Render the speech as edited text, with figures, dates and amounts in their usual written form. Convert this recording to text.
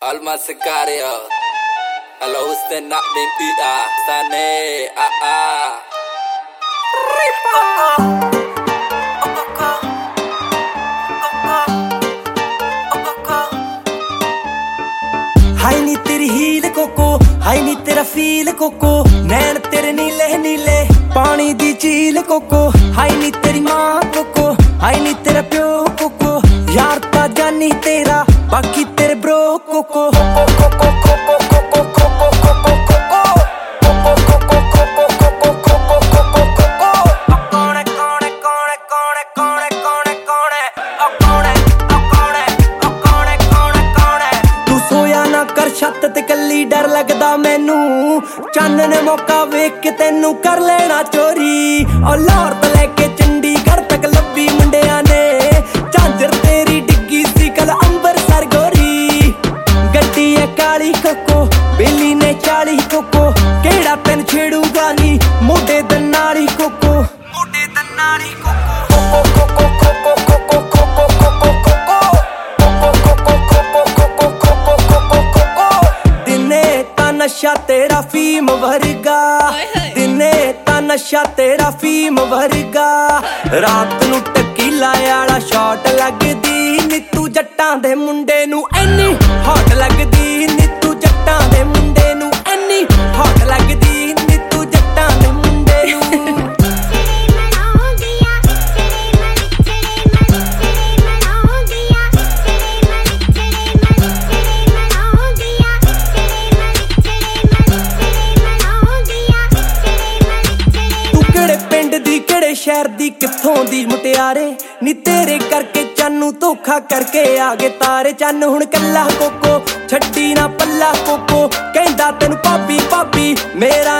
Alma Sicario. Hello, who's the not name Sane, हाय नी तेरी heal cocoa, हाय नी तेरा feel cocoa, नैन तेरे नीले नीले पानी दी झील कोको, हाय नी तेरी माँ कोको, हाय नी तेरा प्यो कोको, यार ता जानी तेरा बाकी तेरे ब्रो कोको छत ते कल्ली डर लगदा मैनू चन्न ने मौका वेख के तेनू कर लेना चोरी और लाहौर तो लेके चंडीगढ़ तक लब्बी मुंडिया ने झांजर तेरी डिग्गी सी कल अंबरसर गोरी गड्डी है काली कोको बेली ने 40 कोको केड़ा तेन छेड़ूगा नी मोटे दनाली कोको मोटे दनाली नशा तेरा फीम वर्गा दिने ता नशा तेरा फीम वर्गा रात नू टकीला आला शॉट लगदी नीतू जट्टां दे मुंडे नू एनी हॉट लगदी नीतू जट्टां दे मुंडे नू एनी हॉट लगदी नीतू जट्टां दे मुंडे नू शहर दी कित्थों दी मुटियारे नी तेरे करके चानू धोखा करके आगे तारे चन्न हुण कल्ला कोको छड्डी ना पल्ला कोको कहंदा तैनू भाभी भाभी मेरा